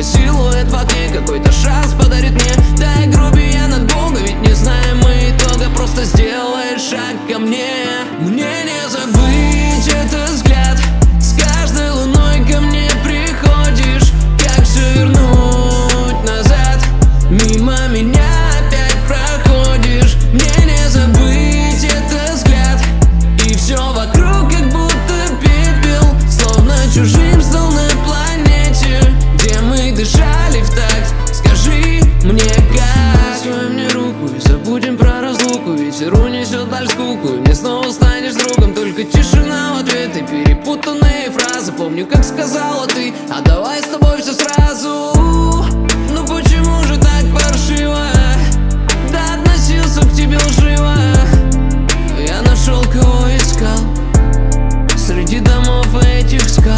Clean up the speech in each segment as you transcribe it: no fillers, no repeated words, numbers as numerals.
силуэт в окне какой-то шанс подарит мне. Да и грубиян от Бога, ведь не знаем мы итога. Просто сделай шаг ко мне. Мне не забыть этот взгляд. С каждой луной ко мне приходишь. Как все вернуть назад? Мимо меня опять проходишь. Мне не забыть этот взгляд. И все вокруг как будто пепел, словно чужим стал на планете, где мы дышали в такт. Скажи мне как. Свой мне руку и забудем про разлуку. Ветер унесет даль скуку, и мне снова станешь другом. Только тишина в ответ и перепутанные фразы. Помню, как сказала ты: а давай с тобой все сразу. Ну почему же так паршиво? Да относился к тебе лживо. Я нашел, кого искал среди домов этих скал.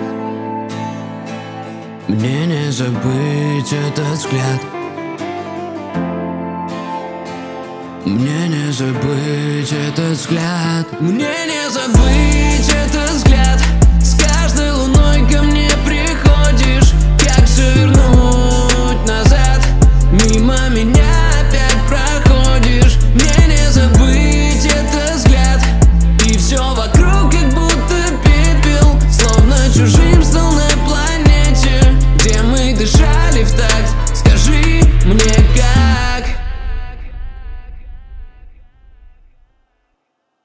Мне не забыть этот взгляд. Мне не забыть этот взгляд. Мне не забыть.